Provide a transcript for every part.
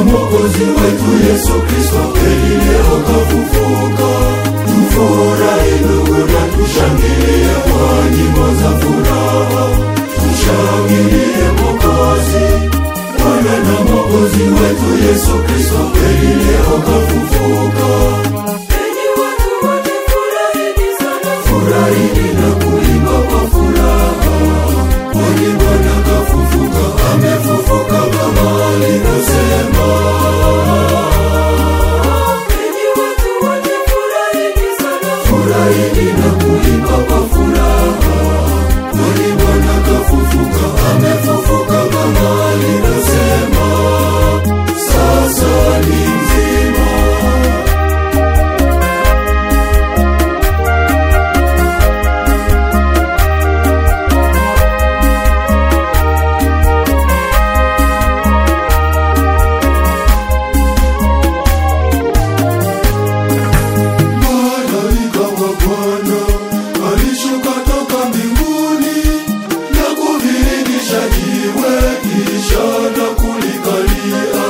Mwokozi wetu Yesu Kristo kweli leo kafufuka. Tufurahi ndugu na tushangilie kwa nyimbo za furaha. Tushangilie Mwokozi, Bwana na Mwokozi wetu Yesu Kristo kweli leo kafufuka. Enyi watu wote furahini sana, furahini na kuimba kwa furaha. Kwani Bwana kafufuka, amefufuka kama alivyosema. Enyi watu wote furahini sana, furahini na kuimba kwa furaha. Kwani Bwana kafufuka, amefufuka kama alivyosema. Sasa ni mzima. Malaika wa Bwana alishuka toka mbinguni na kuviringisha jiwe kisha na kulikalia.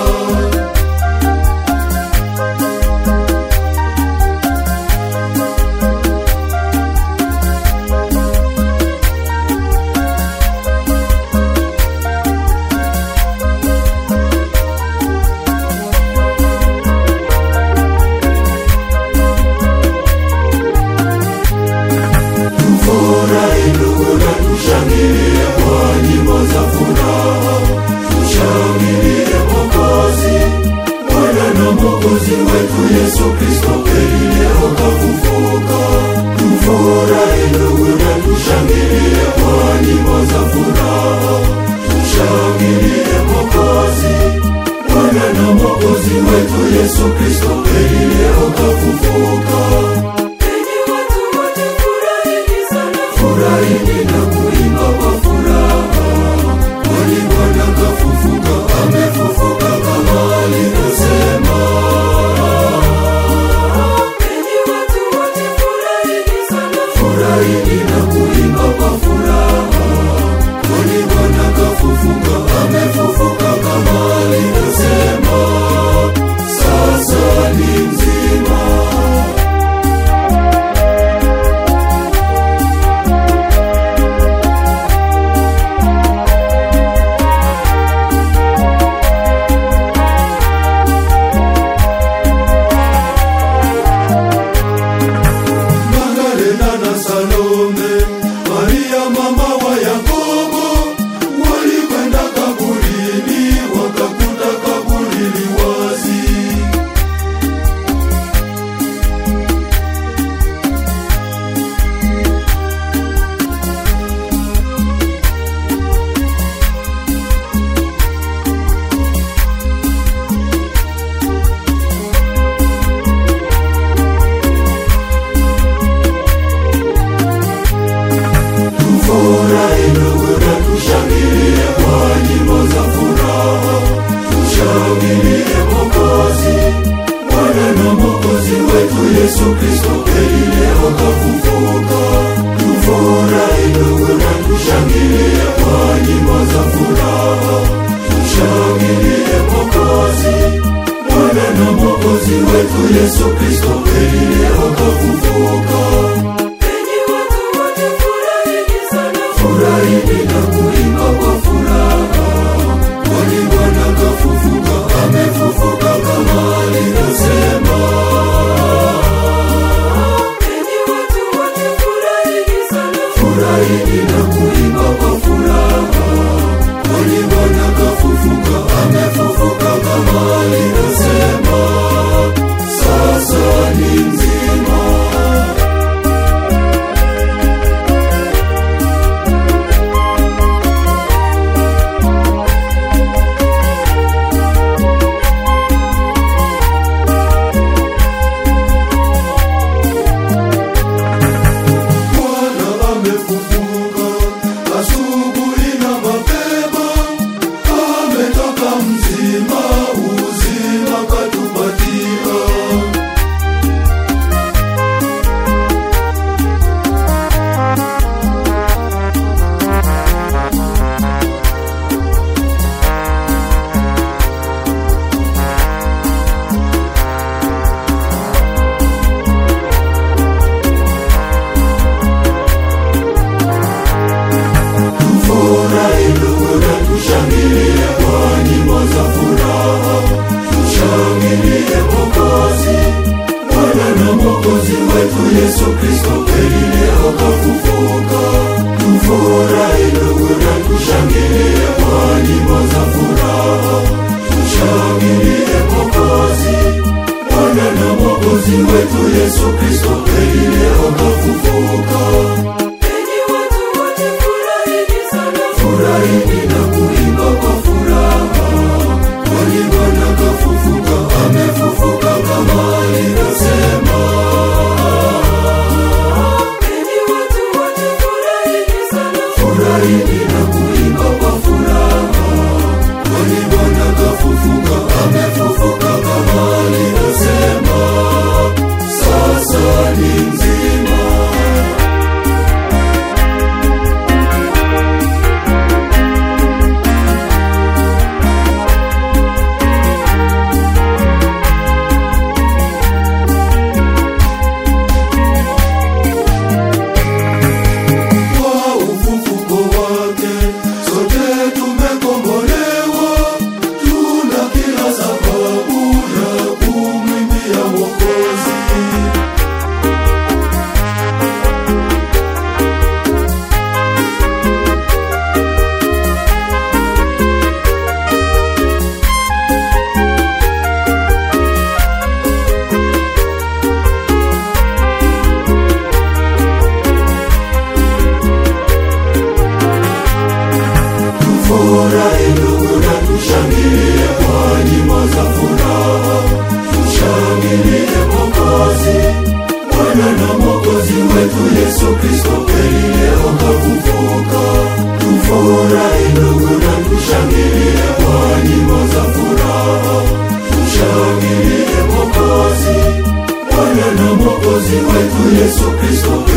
Tufurahi ndugu na tushangilie kwa nyimbo za furaha. Tushangilie Mwokozi, Bwana na Mwokozi wetu Yesu Kristo kweli leo kafufuka. Tufurahi ndugu na tushangilie kwa nyimbo za furaha. Tushangilie Mwokozi, Bwana na Mwokozi wetu Yesu Kristo kweli leo kafufuka. Furahini na kuimba kwa furaha. Kwani Bwana kafufuka, amefufuka kama alivyosema. Enyi watu wote furahini sana, furahini na kuimba kwa furaha. Kwani Bwana kafufuka, amefufuka kama alivyosema. Sasa ni mzima. Yesu Kristo kweli leo kafufuka. Enyi watu wote furahini sana, furahini na kuimba kwa furaha, kwani Bwana kafufuka, amefufuka kama alivyosema. Enyi watu wote furahini sana, furahini na kuimba kwa furaha, kwani Bwana kafufuka, amefufuka kama alivyosema. Sasa ni mzima. Kwa ufufuko wake sote tumekombolewa, tuna kila sababu ya kumwimbia Mwokozi. Tufurahi ndugu na tushangilie kwa nyimbo za furaha, tushangilie Mwokozi, Bwana na Mwokozi wetu Yesu Kristo kweli leo kafufuka. Tufurahi ndugu na tushangilie kwa nyimbo za furaha, tushangilie Mwokozi, Bwana na Mwokozi wetu Yesu Kristo